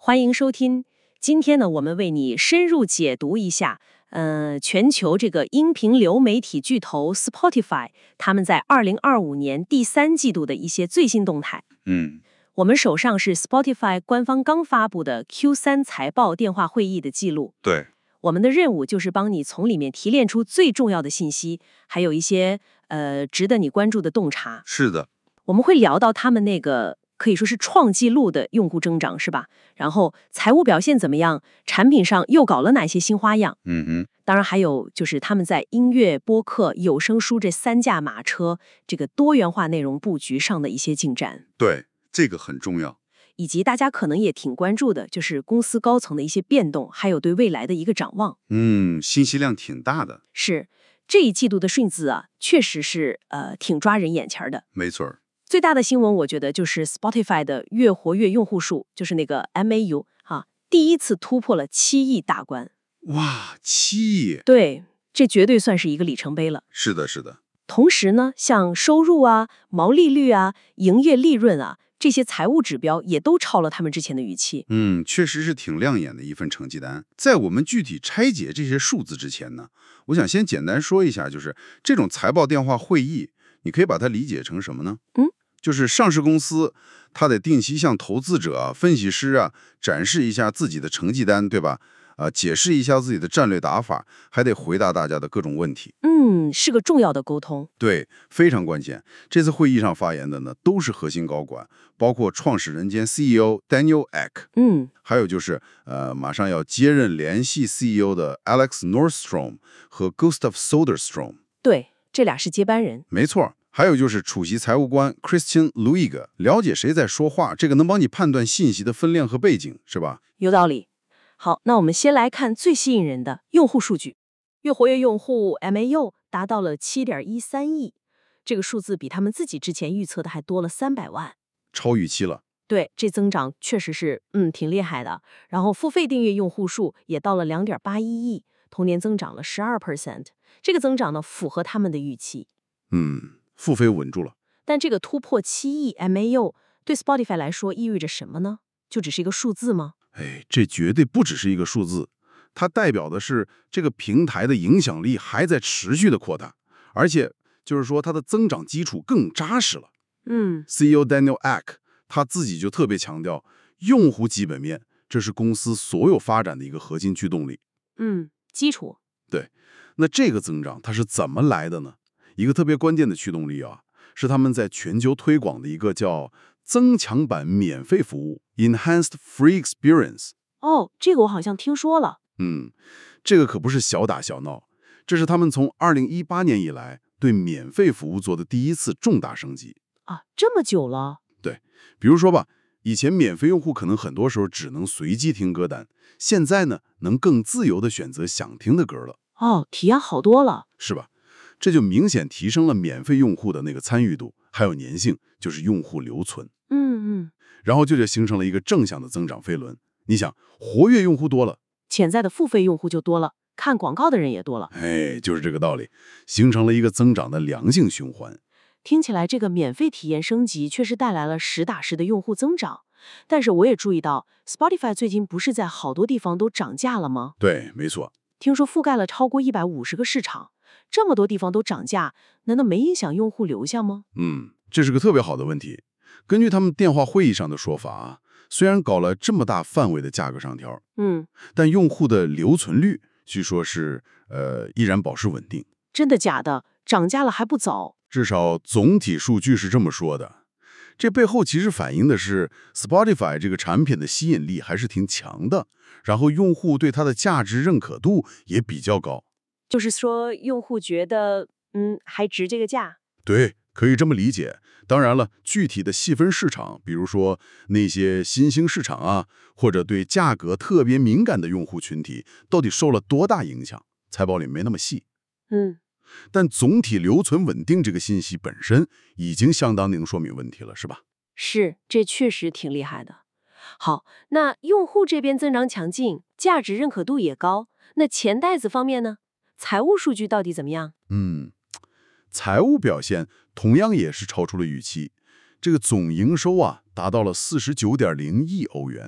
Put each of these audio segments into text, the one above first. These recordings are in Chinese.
欢迎收听。今天呢，我们为你深入解读一下，全球这个音频流媒体巨头 Spotify 他们在2025年第三季度的一些最新动态。我们手上是 Spotify 官方刚发布的 Q3 财报电话会议的记录。 对， 我们的任务就是帮你从里面提炼出最重要的信息，还有一些值得你关注的洞察。 是的， 我们会聊到他们那个可以说是创纪录的用户增长，是吧？然后财务表现怎么样？产品上又搞了哪些新花样？当然还有就是他们在音乐、播客、有声书这三驾马车这个多元化内容布局上的一些进展。 对，这个很重要。 以及大家可能也挺关注的，就是公司高层的一些变动，还有对未来的一个展望。 信息量挺大的。 是，这一季度的数字啊，确实是挺抓人眼前的。 没错。 最大的新闻，我觉得就是 Spotify 的月活跃用户数，就是那个 MAU 第一次突破了7亿大关。 哇，7亿！ 对，这绝对算是一个里程碑了。 是的，是的。 同时呢，像收入啊、毛利率啊、营业利润啊，这些财务指标也都超了他们之前的预期。 确实是挺亮眼的一份成绩单。在我们具体拆解这些数字之前呢，我想先简单说一下，就是这种财报电话会议，你可以把它理解成什么呢？就是上市公司，它得定期向投资者、分析师展示一下自己的成绩单，对吧？解释一下自己的战略打法，还得回答大家的各种问题。 是个重要的沟通。 对，非常关键。这次会议上发言的呢，都是核心高管，包括创始人兼 CEO Daniel Ek，还有就是马上要接任联系 CEO 的 Alex Nordstrom 和 Gustav Soderstrom。 对，这俩是接班人。 没错。还有就是首席财务官 Christian Luiga， 了解谁在说话，这个能帮你判断信息的分量和背景，是吧？ 有道理。好，那我们先来看最吸引人的用户数据。月活跃用户 MAU 达到了 7.13 亿，这个数字比他们自己之前预测的还多了300万， 超预期了。 对，这增长确实是挺厉害的。然后付费订阅用户数也到了 2.81 亿，同年增长了 12%， 这个增长呢符合他们的预期。 付费稳住了。 但这个突破7亿 MAU 对 Spotify 来说意味着什么呢？就只是一个数字吗？ 这绝对不只是一个数字，它代表的是这个平台的影响力还在持续的扩大，而且就是说它的增长基础更扎实了。CEO Daniel Ek 他自己就特别强调，用户基本面这是公司所有发展的一个核心驱动力。 基础。 对，那这个增长它是怎么来的呢？一个特别关键的驱动力是他们在全球推广的一个叫增强版免费服务 Enhanced Free Experience。 这个我好像听说了。 这个可不是小打小闹，这是他们从2018年以来对免费服务做的第一次重大升级。 这么久了？ 对，比如说吧，以前免费用户可能很多时候只能随机听歌单，现在呢能更自由地选择想听的歌了。 体验好多了， 是吧？这就明显提升了免费用户的那个参与度，还有粘性，就是用户留存。然后就形成了一个正向的增长飞轮。你想，活跃用户多了， 潜在的付费用户就多了，看广告的人也多了。 就是这个道理，形成了一个增长的良性循环。 听起来这个免费体验升级确实带来了实打实的用户增长。但是我也注意到 Spotify 最近不是在好多地方都涨价了吗？ 对，没错。 听说覆盖了超过150个市场，这么多地方都涨价，难道没影响用户留下吗？ 这是个特别好的问题。根据他们电话会议上的说法虽然搞了这么大范围的价格上调，但用户的留存率据说是依然保持稳定。 真的假的？涨价了还不走？ 至少总体数据是这么说的。这背后其实反映的是 Spotify 这个产品的吸引力还是挺强的，然后用户对它的价值认可度也比较高。 就是说用户觉得还值这个价？ 对，可以这么理解。当然了，具体的细分市场，比如说那些新兴市场或者对价格特别敏感的用户群体，到底受了多大影响，财报里没那么细。但总体留存稳定这个信息本身已经相当能说明问题了，是吧？ 是，这确实挺厉害的。好，那用户这边增长强劲，价值认可度也高，那钱袋子方面呢？财务数据到底怎么样？ 财务表现同样也是超出了预期，这个总营收达到了49.0亿欧元。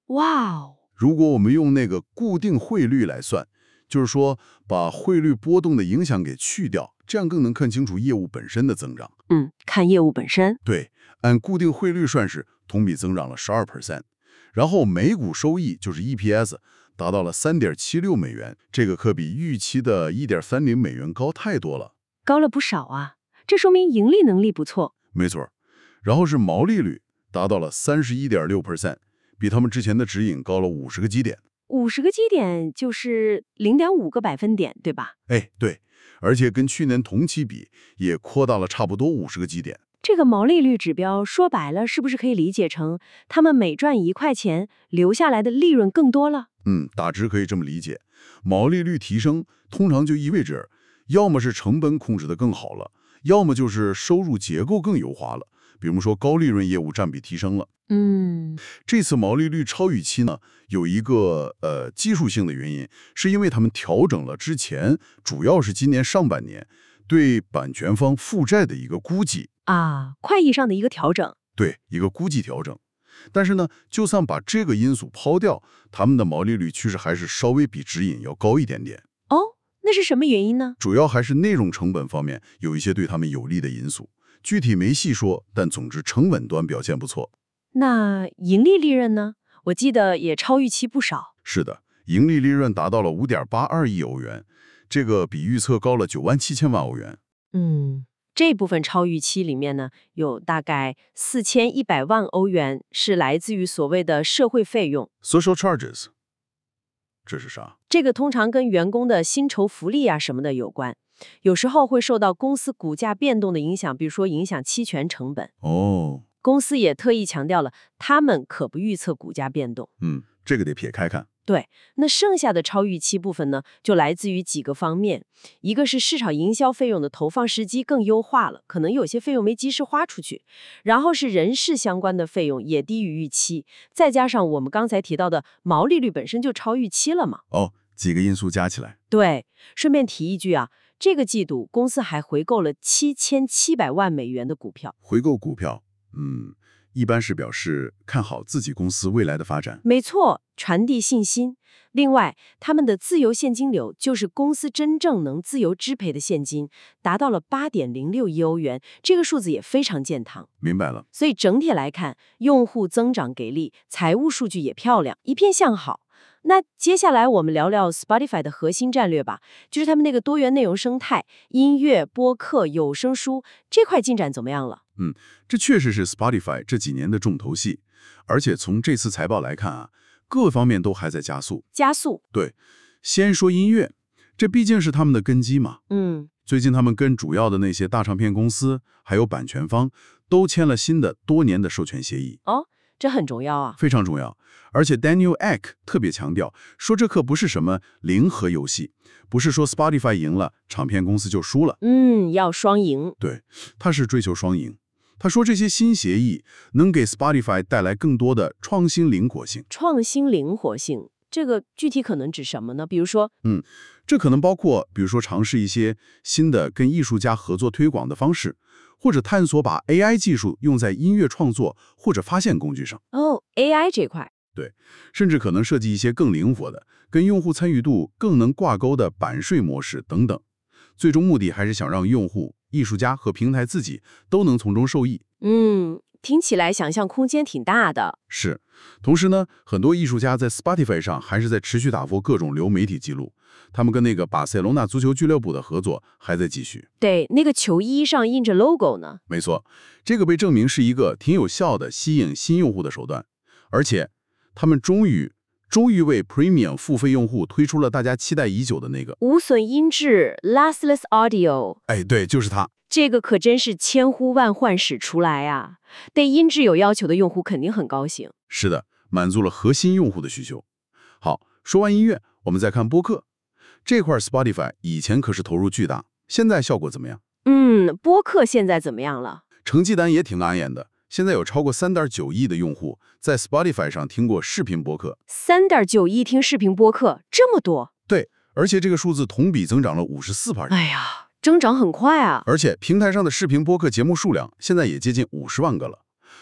哇哦， 如果我们用那个固定汇率来算，就是说把汇率波动的影响给去掉，这样更能看清楚业务本身的增长。 看业务本身。 对，按固定汇率算是同比增长了12%，然后每股收益就是 EPS 达到了3.76美元，这个可比预期的1.30美元高太多了。 高了不少啊，这说明盈利能力不错。 没错，然后是毛利率达到了31.6%，比他们之前的指引高了50个基点。 50个基点就是0.5个百分点，对吧？ 哎，对，而且跟去年同期比也扩大了差不多50个基点。 这个毛利率指标说白了，是不是可以理解成他们每赚1块钱，留下来的利润更多了？ 大致可以这么理解。毛利率提升，通常就意味着要么是成本控制得更好了，要么就是收入结构更优化了。比如说高利润业务占比提升了。这次毛利率超预期呢，有一个技术性的原因，是因为他们调整了之前，主要是今年上半年对版权方负债的一个估计啊，会议上的一个调整。 对，一个估计调整。但是呢，就算把这个因素抛掉，他们的毛利率趋势还是稍微比指引要高一点点。 哦，那是什么原因呢？ 主要还是内容成本方面有一些对他们有利的因素，具体没细说，但总之成本端表现不错。 那盈利利润呢？我记得也超预期不少。 是的，盈利利润达到了5.82亿欧元，这个比预测高了97000万欧元。 这部分超预期里面呢，有大概4100万欧元是来自于所谓的社会费用 social charges， 这是啥？ 这个通常跟员工的薪酬福利啊什么的有关，有时候会受到公司股价变动的影响，比如说影响期权成本。公司也特意强调了，他们可不预测股价变动。 这个得撇开看。 对，那剩下的超预期部分呢，就来自于几个方面。一个是市场营销费用的投放时机更优化了，可能有些费用没及时花出去。然后是人事相关的费用也低于预期，再加上我们刚才提到的毛利率本身就超预期了嘛。 几个因素加起来。 对，顺便提一句啊，这个季度公司还回购了7700万美元的股票。 回购股票，一般是表示看好自己公司未来的发展。 没错，传递信心。另外，他们的自由现金流，就是公司真正能自由支配的现金，达到了8.06亿欧元，这个数字也非常健康。 明白了。 所以整体来看，用户增长给力，财务数据也漂亮，一片向好。那接下来我们聊聊 Spotify 的核心战略吧，就是他们那个多元内容生态，音乐、播客、有声书这块进展怎么样了？ 这确实是 Spotify 这几年的重头戏，而且从这次财报来看啊，各方面都还在加速。对，先说音乐，这毕竟是他们的根基嘛。最近他们跟主要的那些大唱片公司还有版权方都签了新的多年的授权协议。 这很重要啊， 非常重要。而且 Daniel Ek 特别强调说，这可不是什么零和游戏，不是说 Spotify 赢了，唱片公司就输了。 要双赢。 对，他是追求双赢。他说这些新协议能给 Spotify 带来更多的创新灵活性。 这个具体可能指什么呢？比如说， 这可能包括，比如说尝试一些新的跟艺术家合作推广的方式，或者探索把 AI 技术用在音乐创作或者发现工具上。 AI 这块。 对，甚至可能设计一些更灵活的、跟用户参与度更能挂钩的版税模式等等。最终目的还是想让用户、艺术家和平台自己都能从中受益。 听起来想象空间挺大的。 是，同时呢，很多艺术家在 Spotify 上还是在持续打破各种流媒体记录。他们跟那个巴塞罗那足球俱乐部的合作还在继续。 对，那个球衣上印着 logo 呢。 没错，这个被证明是一个挺有效的吸引新用户的手段。而且，他们终于为 Premium 付费用户推出了大家期待已久的那个无损音质 Lossless Audio。 对，就是它。 这个可真是千呼万唤始出来啊！对音质有要求的用户肯定很高兴。 是的，满足了核心用户的需求。好，说完音乐，我们再看播客这块。Spotify 以前可是投入巨大，现在效果怎么样？ 播客现在怎么样了？ 成绩单也挺拿眼的。现在有超过3.9亿的用户在 Spotify 上听过视频播客。 3.9亿听视频播客，这么多？ 对，而且这个数字同比增长了54%。 哎呀，增长很快啊！ 而且平台上的视频播客节目数量现在也接近50万个了。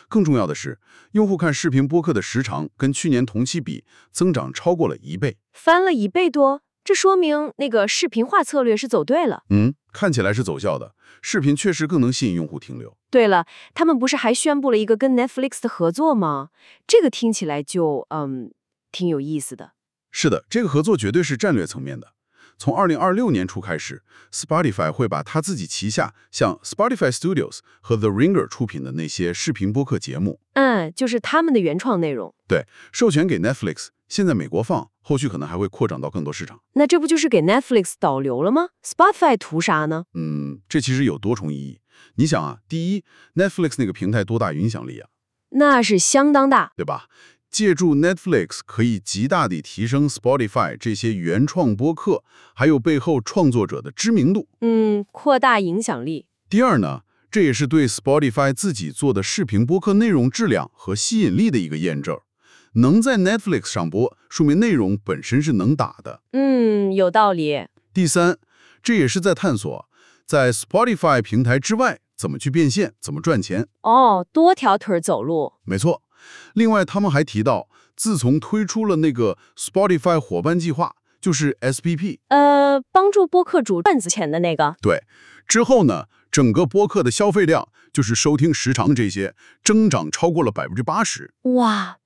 更重要的是，用户看视频播客的时长跟去年同期比，增长超过了1倍， 翻了1倍多，这说明那个视频化策略是走对了。 看起来是走效的，视频确实更能吸引用户停留。 对了，他们不是还宣布了一个跟 Netflix 的合作吗？这个听起来就挺有意思的。 是的，这个合作绝对是战略层面的。从2026年初开始 ，Spotify 会把他自己旗下像 Spotify Studios 和 The Ringer 出品的那些视频播客节目， 就是他们的原创内容。 对，授权给 Netflix， 现在美国放，后续可能还会扩展到更多市场。 那这不就是给 Netflix 导流了吗？ Spotify 图啥呢？ 这其实有多重意义。你想啊，第一 ，Netflix 那个平台多大影响力啊？ 那是相当大， 对吧？借助 Netflix 可以极大地提升 Spotify 这些原创播客，还有背后创作者的知名度。 扩大影响力。 第二呢，这也是对 Spotify 自己做的视频播客内容质量和吸引力的一个验证。能在 Netflix 上播，说明内容本身是能打的。 有道理。 第三，这也是在探索在 Spotify 平台之外怎么去变现，怎么赚钱。 多条腿走路。 没错。另外，他们还提到，自从推出了那个 Spotify 伙伴计划，就是 SPP， 帮助播客主赚钱的那个。 对，之后呢，整个播客的消费量，就是收听时长这些，增长超过了80%。 哇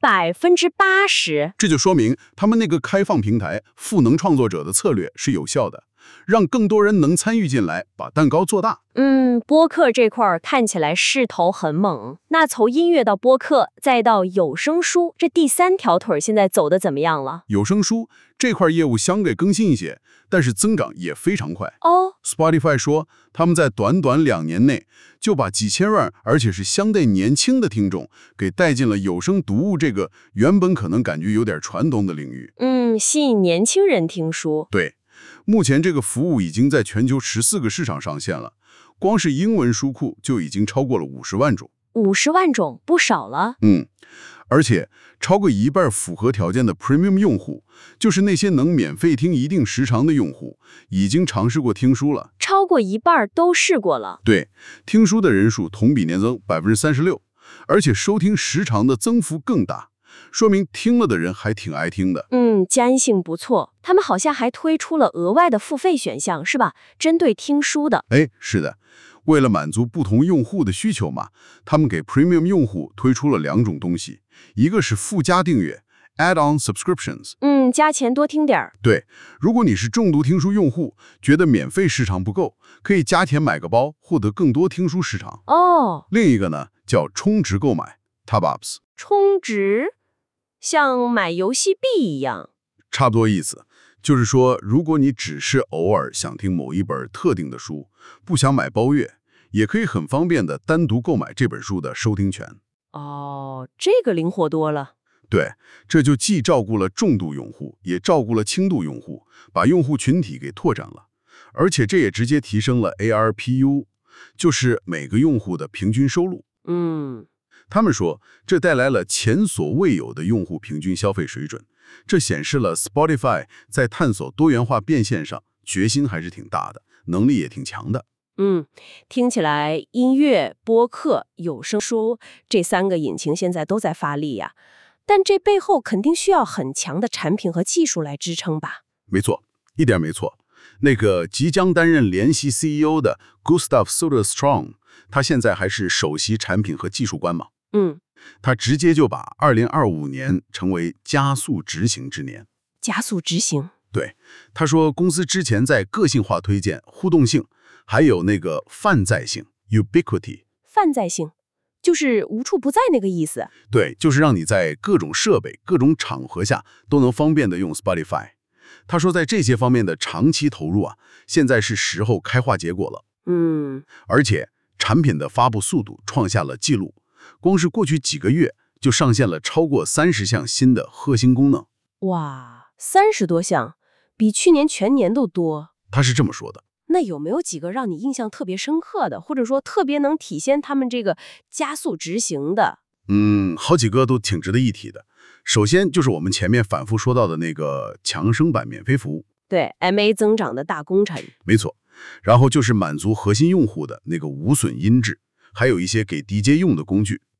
，80%！ 这就说明他们那个开放平台赋能创作者的策略是有效的，让更多人能参与进来，把蛋糕做大。 播客这块看起来势头很猛。那从音乐到播客，再到有声书，这第3条腿现在走得怎么样了？ 有声书这块业务相对更新一些，但是增长也非常快。Spotify 说，他们在短短2年内就把几千万，而且是相对年轻的听众给带进了有声读物这个原本可能感觉有点传统的领域。 吸引年轻人听书。 对，目前这个服务已经在全球14个市场上线了，光是英文书库就已经超过了50万种。 50万种，不少了。 而且超过1半符合条件的 Premium 用户，就是那些能免费听一定时长的用户，已经尝试过听书了。 超过1半都试过了。 对，听书的人数同比年增36%，而且收听时长的增幅更大，说明听了的人还挺爱听的。 粘性不错。他们好像还推出了额外的付费选项，是吧？针对听书的。 是的。为了满足不同用户的需求嘛，他们给 Premium 用户推出了2种东西，一个是附加订阅 Add-on Subscriptions， 加钱多听点儿。 对，如果你是重度听书用户，觉得免费时长不够，可以加钱买个包，获得更多听书时长。另一个呢，叫充值购买 Top-ups。 充值？像买游戏币一样？ 差不多意思。就是说，如果你只是偶尔想听某一本特定的书，不想买包月，也可以很方便的单独购买这本书的收听权。 这个灵活多了。 对，这就既照顾了重度用户，也照顾了轻度用户，把用户群体给拓展了。而且这也直接提升了 ARPU， 就是每个用户的平均收入。他们说，这带来了前所未有的用户平均消费水准。这显示了 Spotify 在探索多元化变现上决心还是挺大的，能力也挺强的。 听起来音乐、播客、有声书这3个引擎现在都在发力呀，但这背后肯定需要很强的产品和技术来支撑吧？ 没错，一点没错。那个即将担任联席 CEO 的 Gustav Söderström， 他现在还是首席产品和技术官嘛。他直接就把2025年称为加速执行之年。 加速执行？ 对，他说公司之前在个性化推荐、互动性，还有那个泛在性 （ubiquity）。 泛在性就是无处不在那个意思。 对，就是让你在各种设备、各种场合下都能方便的用 Spotify。他说在这些方面的长期投入啊，现在是时候开花结果了。而且产品的发布速度创下了纪录。光是过去几个月就上线了超过30项新的核心功能。 哇，30多项，比去年全年都多。 他是这么说的。 那有没有几个让你印象特别深刻的，或者说特别能体现他们这个加速执行的？ 好几个都挺值得一提的。首先就是我们前面反复说到的那个强生版免费服务。 对 ，MA 增长的大功臣。 没错。然后就是满足核心用户的那个无损音质。还有一些给 DJ 用的工具。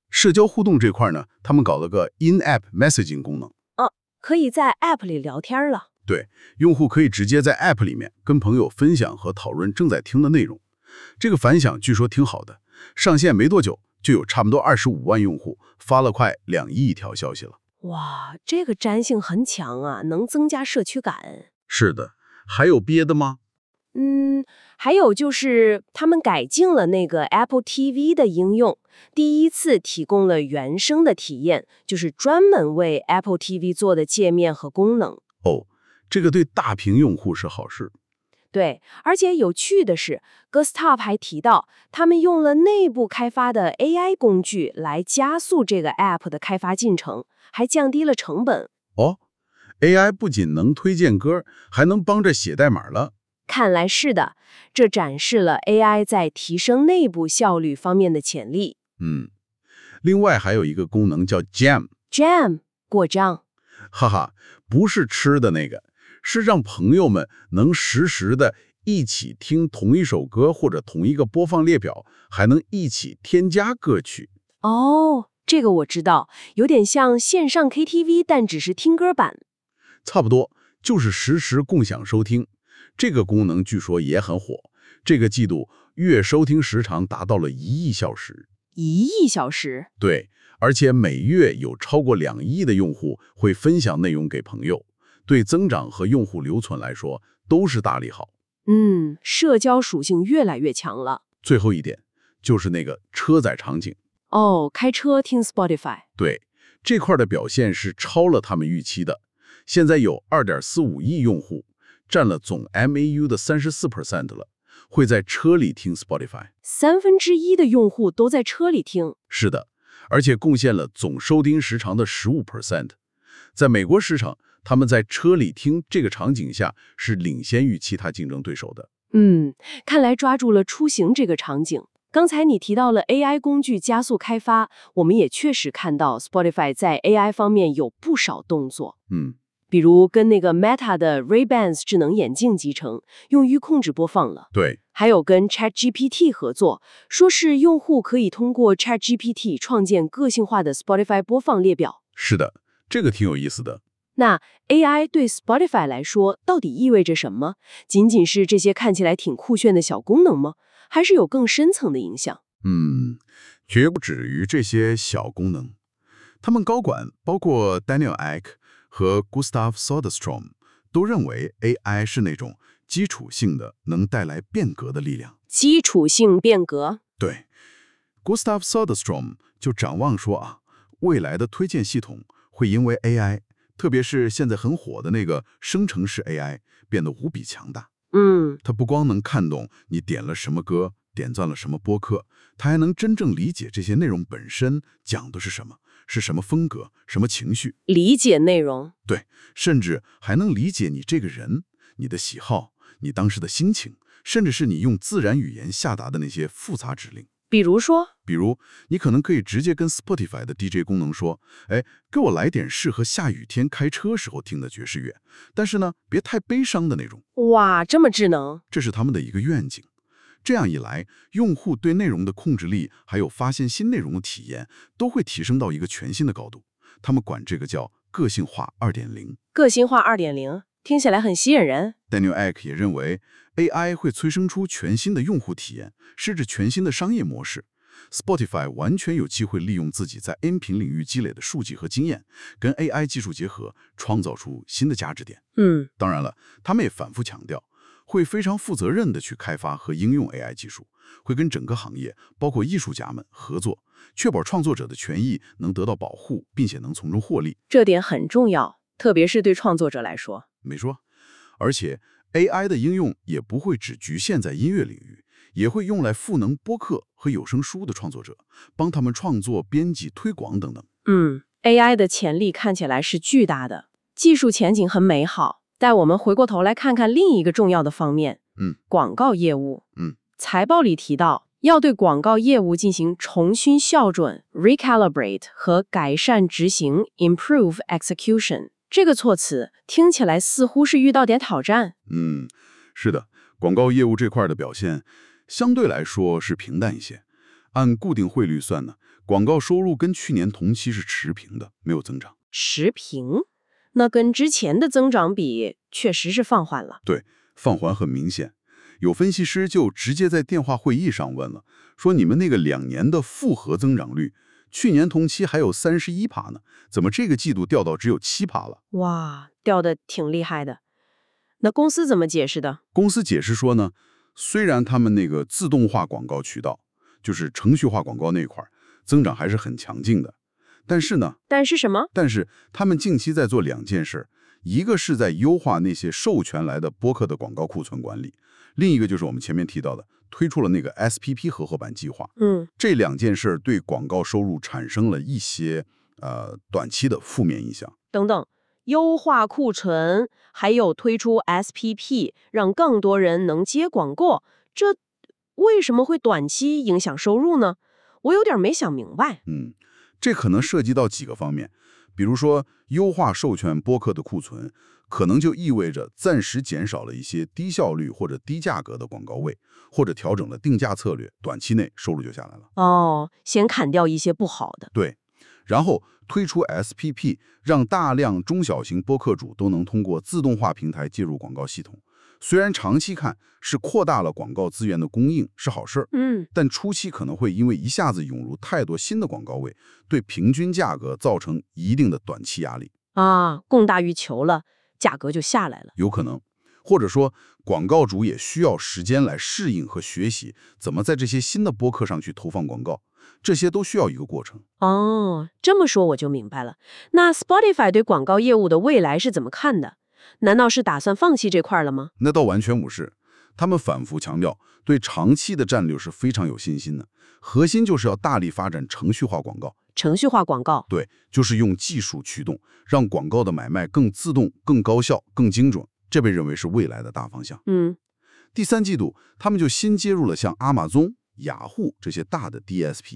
社交互动这块呢，他们搞了个 in-app messaging 功能。 可以在 App 里聊天了。 对，用户可以直接在 App 里面跟朋友分享和讨论正在听的内容。这个反响据说挺好的，上线没多久就有差不多25万用户发了快2亿条消息了。 哇，这个粘性很强啊，能增加社区感。 是的，还有别的吗？ 还有就是他们改进了那个 Apple TV 的应用，第一次提供了原生的体验，就是专门为 Apple TV 做的界面和功能。 哦，这个对大屏用户是好事。 对，而且有趣的是 Gustav 还提到，他们用了内部开发的 AI 工具来加速这个 App 的开发进程，还降低了成本。 哦 ，AI 不仅能推荐歌，还能帮着写代码了。 看来是的，这展示了 AI 在提升内部效率方面的潜力。 另外还有一个功能叫 Jam， 果酱。 哈哈，不是吃的那个，是让朋友们能实时的一起听同一首歌或者同一个播放列表，还能一起添加歌曲。 哦，这个我知道，有点像线上 KTV， 但只是听歌版。 差不多，就是实时共享收听。这个功能据说也很火，这个季度月收听时长达到了1亿小时。 1亿小时？ 对，而且每月有超过2亿的用户会分享内容给朋友，对增长和用户留存来说都是大利好。 社交属性越来越强了。 最后一点就是那个车载场景。 哦，开车听 Spotify。 对，这块的表现是超了他们预期的。现在有2.45亿用户，占了总 MAU 的34% 了，会在车里听 Spotify。 1/3的用户都在车里听。 是的，而且贡献了总收听时长的15%。在美国市场，他们在车里听这个场景下是领先于其他竞争对手的。 看来抓住了出行这个场景。刚才你提到了 AI 工具加速开发，我们也确实看到 Spotify 在 AI 方面有不少动作。比如跟那个 Meta 的 Ray-Bans 智能眼镜集成，用于控制播放了。 对， 还有跟 ChatGPT 合作，说是用户可以通过 ChatGPT 创建个性化的 Spotify 播放列表。 是的，这个挺有意思的。 那 AI 对 Spotify 来说到底意味着什么？仅仅是这些看起来挺酷炫的小功能吗？还是有更深层的影响？ 绝不止于这些小功能。他们高管包括 Daniel Ek和 Gustav Soderstrom 都认为 AI 是那种基础性的能带来变革的力量。 基础性变革？ 对 ，Gustav Soderstrom 就展望说未来的推荐系统会因为 AI， 特别是现在很火的那个生成式 AI， 变得无比强大。它不光能看懂你点了什么歌，点赞了什么播客，它还能真正理解这些内容本身讲的是什么，是什么风格，什么情绪。 理解内容。 对，甚至还能理解你这个人，你的喜好，你当时的心情，甚至是你用自然语言下达的那些复杂指令。 比如你可能可以直接跟 Spotify 的 DJ 功能说，给我来点适合下雨天开车时候听的爵士乐，但是呢，别太悲伤的那种。 哇，这么智能。 这是他们的一个愿景。这样一来，用户对内容的控制力，还有发现新内容的体验，都会提升到一个全新的高度。他们管这个叫个性化2.0。 个性化2.0，听起来很吸引人。 Daniel Ek 也认为 AI 会催生出全新的用户体验，甚至全新的商业模式。Spotify 完全有机会利用自己在音频领域积累的数据和经验，跟 AI 技术结合，创造出新的价值点。当然了，他们也反复强调，会非常负责任地去开发和应用 AI 技术，会跟整个行业，包括艺术家们合作，确保创作者的权益能得到保护，并且能从中获利。 这点很重要，特别是对创作者来说。 没错，而且 AI 的应用也不会只局限在音乐领域，也会用来赋能播客和有声书的创作者，帮他们创作、编辑、推广等等。 AI 的潜力看起来是巨大的，技术前景很美好。带我们回过头来看看另一个重要的方面，广告业务。财报里提到，要对广告业务进行重新校准 （recalibrate） 和改善执行 （improve execution）。这个措辞听起来似乎是遇到点挑战。 是的，广告业务这块的表现相对来说是平淡一些。按固定汇率算呢， 广告收入跟去年同期是持平的，没有增长。 持平？那跟之前的增长比，确实是放缓了。 对，放缓很明显。有分析师就直接在电话会议上问了，说你们那个2年的复合增长率，去年同期还有31%呢，怎么这个季度掉到只有7%了？ 哇，掉的挺厉害的。那公司怎么解释的？ 公司解释说呢，虽然他们那个自动化广告渠道，就是程序化广告那块儿增长还是很强劲的，但是呢， 但是什么？ 但是他们近期在做2件事，一个是在优化那些授权来的播客的广告库存管理，另一个就是我们前面提到的推出了那个 SPP 合伙版计划。这2件事对广告收入产生了一些短期的负面影响。 等等，优化库存，还有推出 SPP， 让更多人能接广告，这为什么会短期影响收入呢？我有点没想明白。 这可能涉及到几个方面，比如说优化授权播客的库存，可能就意味着暂时减少了一些低效率或者低价格的广告位，或者调整了定价策略，短期内收入就下来了。 哦，先砍掉一些不好的。 对，然后推出 SPP， 让大量中小型播客主都能通过自动化平台介入广告系统。虽然长期看是扩大了广告资源的供应，是好事儿，但初期可能会因为一下子涌入太多新的广告位，对平均价格造成一定的短期压力啊，供大于求了，价格就下来了， 有可能。或者说，广告主也需要时间来适应和学习怎么在这些新的播客上去投放广告，这些都需要一个过程。 哦，这么说我就明白了。那 Spotify 对广告业务的未来是怎么看的？难道是打算放弃这块了吗？ 那倒完全不是，他们反复强调对长期的战略是非常有信心的，核心就是要大力发展程序化广告。 程序化广告？ 对，就是用技术驱动，让广告的买卖更自动、更高效、更精准，这被认为是未来的大方向。第3季度，他们就新接入了像阿玛宗、雅虎这些大的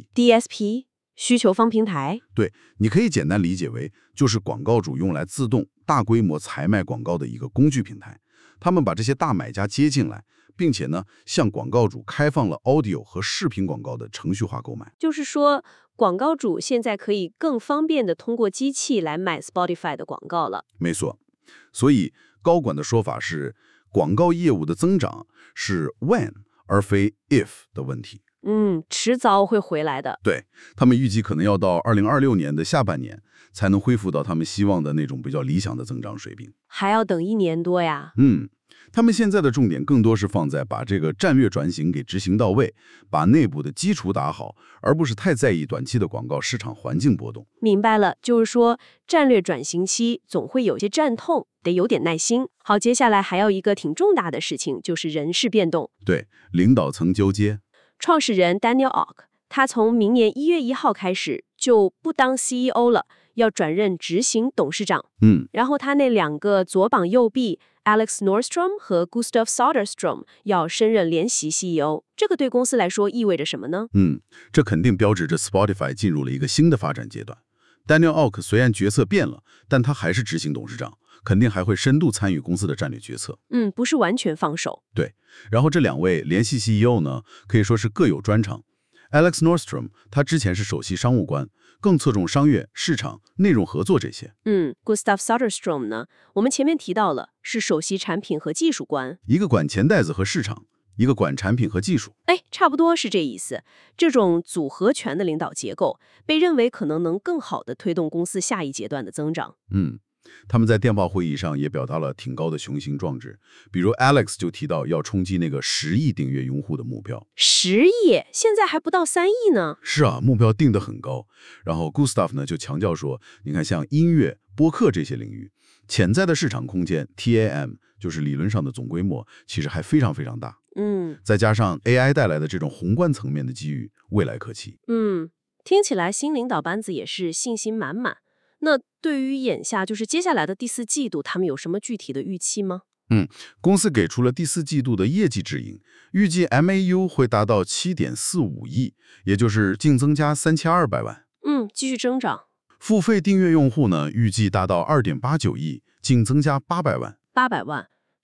DSP。 需求方平台？ 对，你可以简单理解为就是广告主用来自动大规模采买广告的一个工具平台。他们把这些大买家接进来，并且呢，向广告主开放了 audio 和视频广告的程序化购买。 就是说，广告主现在可以更方便地通过机器来买 Spotify 的广告了。 没错，所以高管的说法是，广告业务的增长是 when 而非 if 的问题。 迟早会回来的。 对，他们预计可能要到2026年的下半年才能恢复到他们希望的那种比较理想的增长水平。 还要等1年多呀。 他们现在的重点更多是放在把这个战略转型给执行到位，把内部的基础打好，而不是太在意短期的广告市场环境波动。 明白了，就是说战略转型期总会有些阵痛，得有点耐心。好，接下来还有一个挺重大的事情，就是人事变动。 对，领导层纠接。 创始人 Daniel Ek， 他从明年1月1号开始就不当 CEO 了，要转任执行董事长。然后他那2个左膀右臂 Alex Nordstrom 和 Gustav Soderstrom 要升任联席 CEO， 这个对公司来说意味着什么呢？ 这肯定标志着 Spotify 进入了一个新的发展阶段。Daniel Ek 虽然角色变了，但他还是执行董事长，肯定还会深度参与公司的战略决策。 不是完全放手。 对，然后这2位联系 CEO 呢，可以说是各有专长。Alex Nordstrom 他之前是首席商务官，更侧重商业、市场、内容合作这些。 Gustav Soderstrom 呢，我们前面提到了，是首席产品和技术官， 一个管钱袋子和市场，一个管产品和技术。 差不多是这意思。这种组合拳的领导结构，被认为可能更好地推动公司下一阶段的增长。 他们在电报会议上也表达了挺高的雄心壮志，比如 Alex 就提到要冲击那个10亿订阅用户的目标。 10亿？现在还不到3亿呢。 是啊，目标定得很高。然后 Gustav 呢就强调说，你看像音乐、播客这些领域，潜在的市场空间 TAM 就是理论上的总规模，其实还非常非常大。再加上 AI 带来的这种宏观层面的机遇，未来可期。 听起来新领导班子也是信心满满。那对于眼下就是接下来的第4季度，他们有什么具体的预期吗？ 公司给出了第4季度的业绩指引，预计 MAU 会达到 7.45 亿，也就是净增加3200万。 继续增长。 付费订阅用户呢，预计达到 2.89 亿，净增加800万。 800万，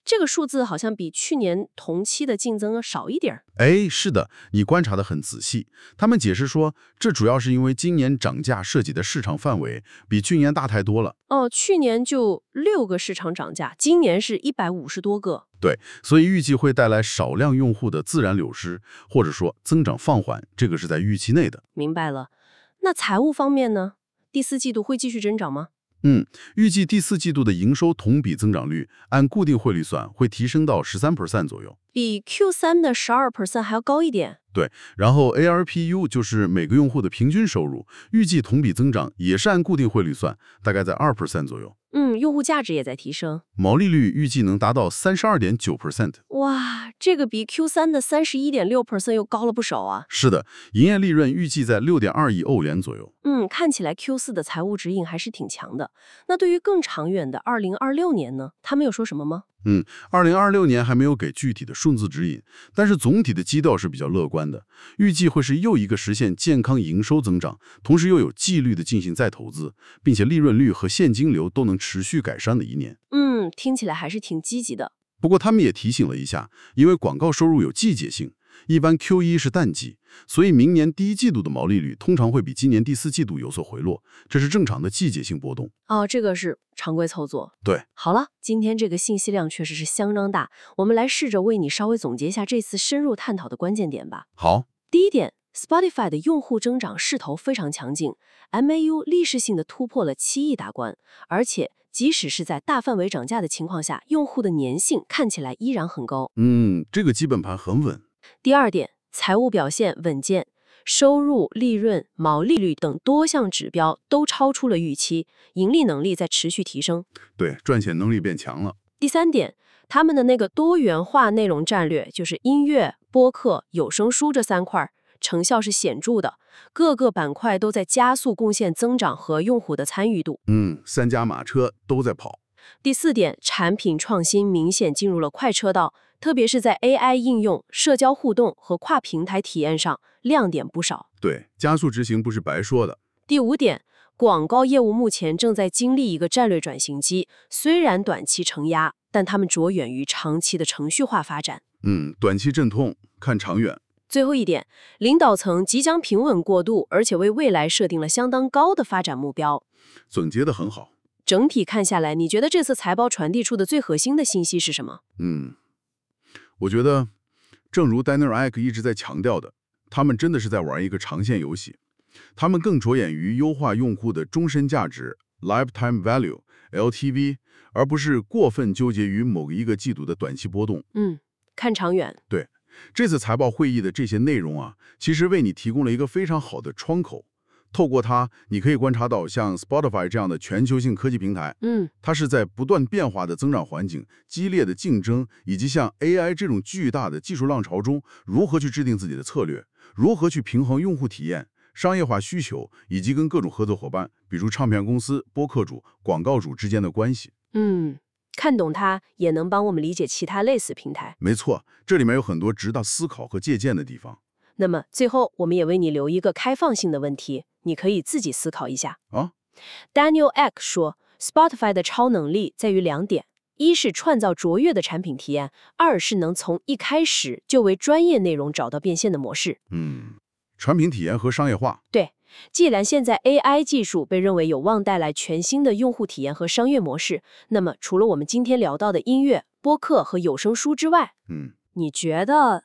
这个数字好像比去年同期的净增少一点儿。 哎，是的，你观察得很仔细。他们解释说，这主要是因为今年涨价涉及的市场范围比去年大太多了。 哦，去年就6个市场涨价，今年是150多个。 对，所以预计会带来少量用户的自然流失，或者说增长放缓，这个是在预期内的。 明白了。那财务方面呢？第4季度会继续增长吗？ 预计第4季度的营收同比增长率按固定汇率算会提升到13% 左右， 比 Q3 的12% 还要高一点。 对，然后 ARPU 就是每个用户的平均收入，预计同比增长也是按固定汇率算，大概在2% 左右。 用户价值也在提升。 毛利率预计能达到32.9%。 哇，这个比 Q3 的31.6% 又高了不少啊。 是的，营业利润预计在6.2亿欧元左右。 看起来 Q4 的财务指引还是挺强的。那对于更长远的2026年呢？他们有说什么吗 ？2026年还没有给具体的数字指引，但是总体的基调是比较乐观的，预计会是又一个实现健康营收增长，同时又有纪律的进行再投资，并且利润率和现金流都能持续改善的一年。 听起来还是挺积极的。 不过他们也提醒了一下，因为广告收入有季节性，一般 Q1是淡季，所以明年第1季度的毛利率通常会比今年第4季度有所回落，这是正常的季节性波动。 这个是常规操作。 对， 好了，今天这个信息量确实是相当大，我们来试着为你稍微总结一下这次深入探讨的关键点吧。 好， 第一点，Spotify 的用户增长势头非常强劲 ，MAU 历史性的突破了7亿大关，而且即使是在大范围涨价的情况下，用户的粘性看起来依然很高。 这个基本盘很稳。 第二点，财务表现稳健，收入、利润、毛利率等多项指标都超出了预期，盈利能力在持续提升。 对，赚钱能力变强了。 第三点，他们的那个多元化内容战略，就是音乐、播客、有声书这3块，成效是显著的，各个板块都在加速贡献增长和用户的参与度。 3驾马车都在跑。 第4点，产品创新明显进入了快车道，特别是在 AI 应用、社交互动和跨平台体验上，亮点不少。 对，加速执行不是白说的。 第5点，广告业务目前正在经历一个战略转型期，虽然短期承压，但他们着眼于长期的程序化发展。 短期阵痛，看长远。 最后一点，领导层即将平稳过渡，而且为未来设定了相当高的发展目标。 总结得很好。 整体看下来，你觉得这次财报传递出的最核心的信息是什么？ 我觉得，正如 Daniel Ek 一直在强调的，他们真的是在玩一个长线游戏。他们更着眼于优化用户的终身价值 （Lifetime Value，LTV），而不是过分纠结于某一个季度的短期波动。 看长远。 对，这次财报会议的这些内容啊，其实为你提供了一个非常好的窗口。透过它，你可以观察到像 Spotify 这样的全球性科技平台，它是在不断变化的增长环境、激烈的竞争，以及像 AI 这种巨大的技术浪潮中，如何去制定自己的策略，如何去平衡用户体验、商业化需求，以及跟各种合作伙伴，比如唱片公司、播客主、广告主之间的关系。 看懂它，也能帮我们理解其他类似平台。 没错，这里面有很多值得思考和借鉴的地方。 那么最后，我们也为你留一个开放性的问题，你可以自己思考一下。Daniel Ek 说 ，Spotify 的超能力在于2点：一是创造卓越的产品体验，二是能从一开始就为专业内容找到变现的模式。 产品体验和商业化。 对，既然现在 AI 技术被认为有望带来全新的用户体验和商业模式，那么除了我们今天聊到的音乐、播客和有声书之外，你觉得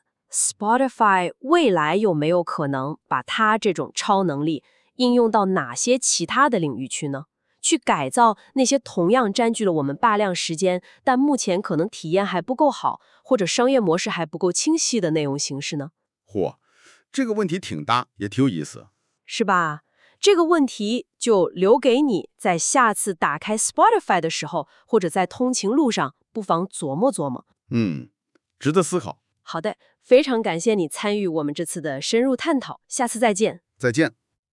Spotify 未来有没有可能把它这种超能力应用到哪些其他的领域去呢？去改造那些同样占据了我们大量时间，但目前可能体验还不够好，或者商业模式还不够清晰的内容形式呢？ 这个问题挺大，也挺有意思， 是吧？这个问题就留给你在下次打开 Spotify 的时候，或者在通勤路上，不妨琢磨琢磨。 值得思考。 好的，非常感谢你参与我们这次的深入探讨，下次再见。 再见。